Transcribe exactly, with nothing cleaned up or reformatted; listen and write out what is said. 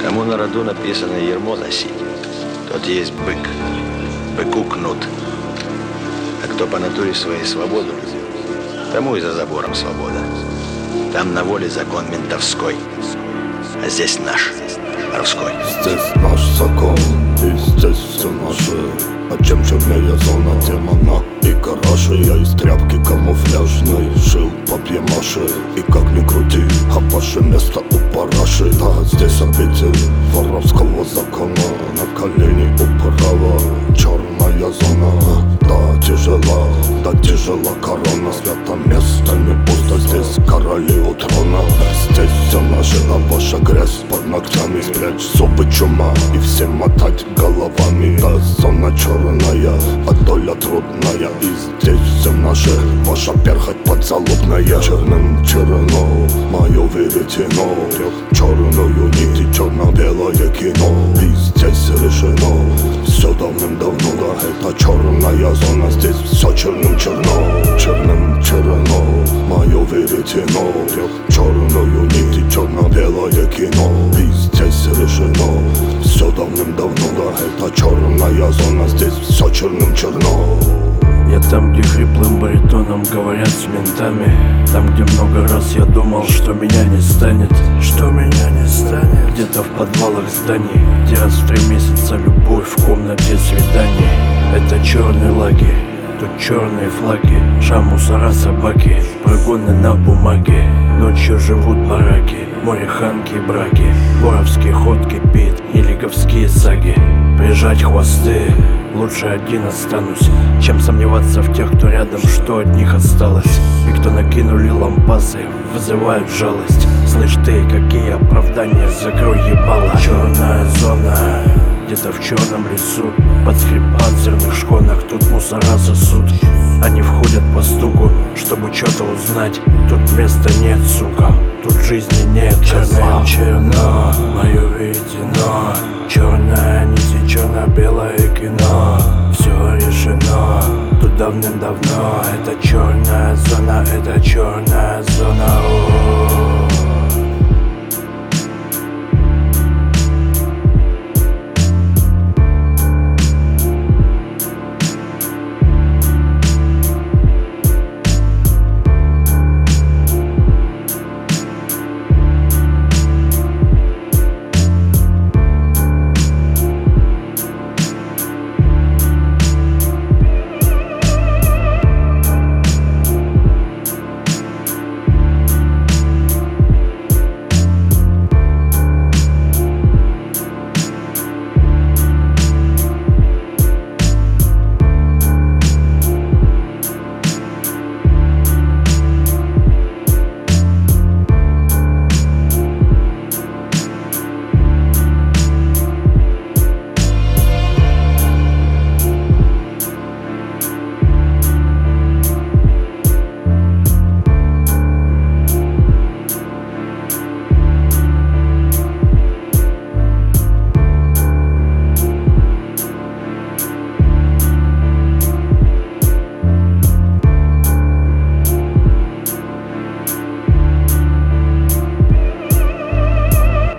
Кому на роду написано ермо носить, тот есть бык, быку кнут. А кто по натуре своей свободу любит, тому и за забором свобода. Там на воле закон ментовской, а здесь наш, воровской. Здесь наш закон, и здесь все наше. А чем чернее зона, тем она и гаражи. Я из тряпки камуфляжной жил по пьемаше. И как ни крути, а ваше место у параши. Да, здесь обитель воровского закона. На колени управа черная зона. Да, тяжела, да тяжела корона. Свято место не пусто, здесь короли у трона. Здесь все наше, а ваша грязь под ногтями. Спрячь зубы чума и все мотать головами. Да, зона черная, а доля трудная. И здесь все наше, ваша перхоть подзалупная. Черным черно, мое веретено. Черную нить и черно-белое кино. И здесь решено, все давным-давно. Да, это черная зона, здесь все черным черно. Черным черно, мое веретено. Черную нить и черно-белое кино. И здесь решено, все давным-давно. Да, это черная зона, здесь все черным черно. Я там, где хриплым баритоном говорят с ментами. Там, где много раз я думал, что меня не станет. Что меня не станет. Где-то в подвалах зданий, где раз в три месяца любовь в комнате свиданий. Это черные лаги, тут черные флаги. Шам, мусора, собаки, прогоны на бумаге. Ночью живут бараки, море, ханки, браки. Воровский ход кипит, и лиговские саги. Прижать хвосты, лучше один останусь, чем сомневаться в тех, кто рядом, что от них осталось. И кто накинули лампасы, вызывают жалость. Слышь ты, какие оправдания, закрой ебало. Черная зона, где-то в черном лесу. Под скрип панцирных шконах тут мусора сосут. Они входят по стуку, чтобы что-то узнать. Тут места нет, сука, тут жизни нет. Черным черно, мое веретено. Черная нить и черно-белое кино. Все решено, тут давным-давно. Это черная зона, это черная зона. О-о-о.